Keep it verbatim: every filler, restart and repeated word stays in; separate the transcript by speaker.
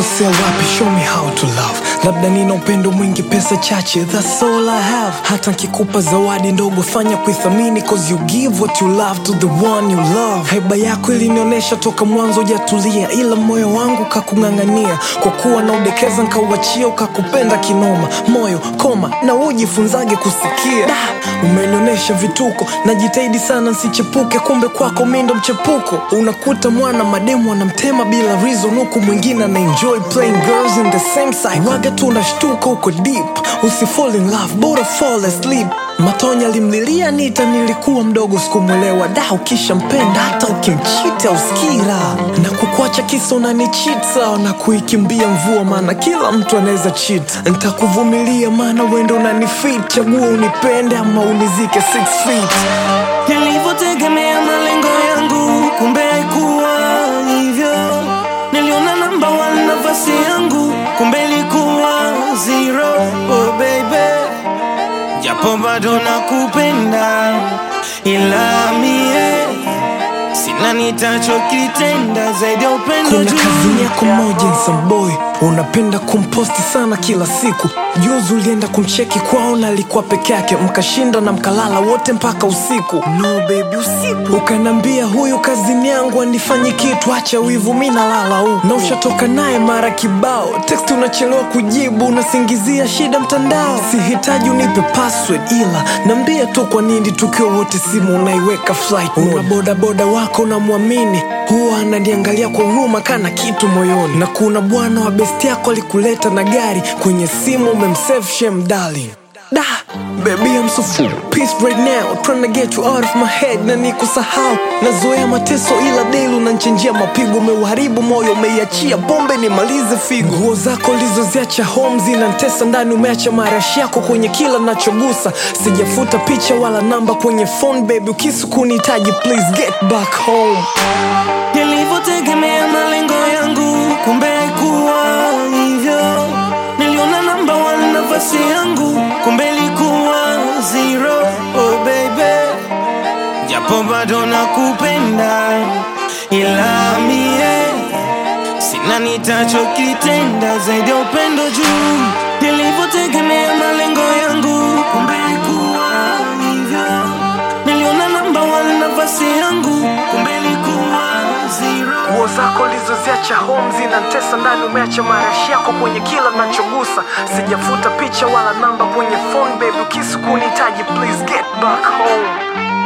Speaker 1: nimekosea wapi? Show me how to love. Labda nina upendo mwingi, pesa chache, that's all I have. Hata nkikupa zawadi ndogo fanya kuithamini, cause you give what you love to the one you love. Heba yako ilinionesha toka mwanzo hujatulia, ila moyo wangu kakung'ang'ania. Kwa kuwa na udekeza nkauachia, ukakupenda kinoma. Moyo koma na ujifunzage kusikia. Da, umenionesha vituko, najitahidi sana nsichepuke, kumbe kwako mimi ndo mchepuko. Unakuta mwana mademu anamtema bila reason, huku mwingine na enjoy playing girls in the same cycle. Waga tu unashtuka uko deep, usi fall in love, bora fall asleep. Matonya limlilia Nita, nilikuwa mdogo sikumwelewa. Da, ukisha mpenda hata ukimchita usikira. Na kukuacha kisa unanichita, na kuikimbia mvua maana kila mtu anaweza cheat. Nitakuvumilia maana wendo unanifit, chagua unipende ama unizike six feet.
Speaker 2: Nilivyotegemea malengo yangu, kumbe haikuwa hivyo. Niliona number one nafasi yangu, kumbe ilikuwa zero. Oh baby, japo bado nakupenda, ila mie sina nitachokitenda zaidi ya upendo juu.
Speaker 1: Kuna kazini yako moja Nsamboy, unapenda kumposti sana kila siku. Juzi ulienda kumcheki kwao na alikuwa peke yake, mkashinda na mkalala wote mpaka usiku. No baby, usiku ukanambia huyu kazini yangu anifanyi kitu, acha wivu mimi nalala huko. Na ushatoka naye mara kibao, text unachelewa kujibu, unasingizia shida mtandao. Sihitaji unipe password, ila nambia tu kwa nini tukiwa wote simu unaiweka flight mode. Una boda boda wako unamwamini, huwa ananiangalia kwa huruma kana kitu moyoni. Na kuna bwana wa besti yako alikuleta na gari, kwenye simu umemsave shame darling. Da, baby I'm so full peace right now, trying to get you out of my head. Na nikusahau, nazoea mateso ila daily unanchenjia mapigo. Umeuharibu moyo, umeiachia pombe nimalize figo. Nguo zako lizoziacha home zinantesa ndani, umeacha marashi yako kwenye kila nachogusa. Sijafuta picha wala namba kwenye phone baby, ukisu kunihitaji please get back home.
Speaker 2: Nilivyotegemea malengo yangu, kumbe haikuwa hivyo. Niliona number one nafasi yangu, kumbe ilikuwa zero. Oh baby, japo bado nakupenda, ila mie sina nitachokitenda zaidi ya upendo juu. Nilivyotegemea malengo yangu, kumbe haikuwa hivyo. Niliona number one nafasi yangu, kumbe ilikuwa zero.
Speaker 1: Nguo zako lizoziacha home zinantesa ndani, umeacha marashi yako kwenye kila nachogusa. Sijafuta picha wala namba kwenye phone baby, ukisu kunihitaji please get back home.